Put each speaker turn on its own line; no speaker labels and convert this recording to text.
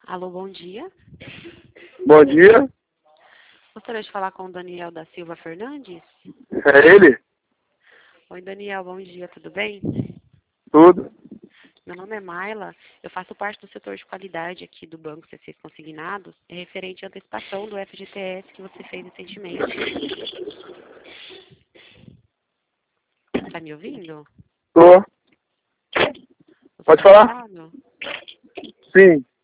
Alô, bom dia.
Bom dia,
Gostaria de falar com o Daniel da Silva Fernandes.
é ele?
Oi, Daniel, bom dia, tudo bem?
Tudo?
Meu nome é Maila, eu faço parte do setor de qualidade aqui do Banco C6 Consignados, é referente à antecipação do FGTS que você fez recentemente. Está me ouvindo?
Tô.
Você
Pode
está
falar?
ocupado?
Sim.